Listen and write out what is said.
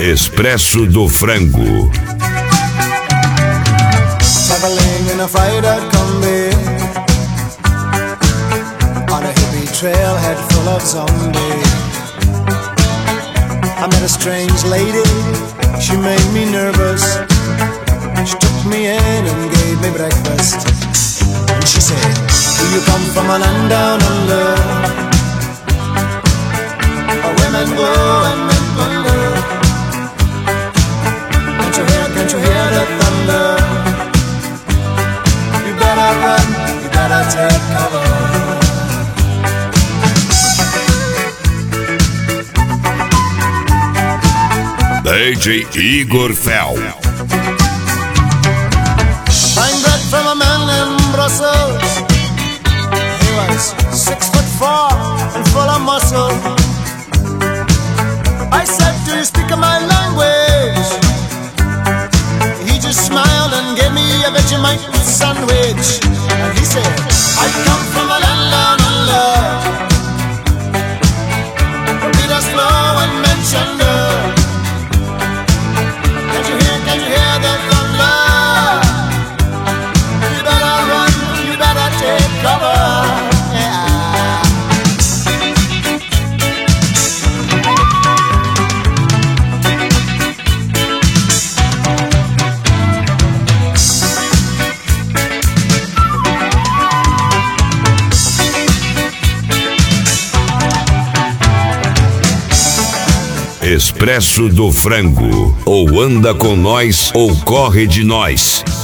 Expresso do Frango. Traveling in a fried-out Kombi on a hippie trailhead full of zombies. I met a strange lady, she made me nervous. She took me in and gave me breakfast. And she said, do you come from a land down under, where women go and men wonder? Can't you hear the thunder? You better run, you better take cover. DJ Igor Fel. Fine bread from a man in Brussels. He was 6'4" and full of muscle. I said, do you speak my language? He just smiled and gave me a Vegemite sandwich. And he said, I come from a land down under, where Peter's flow and mentioned her. Can you hear the thunder? You better run, you better take cover. Expresso do Frango. Ou anda com nós ou corre de nós.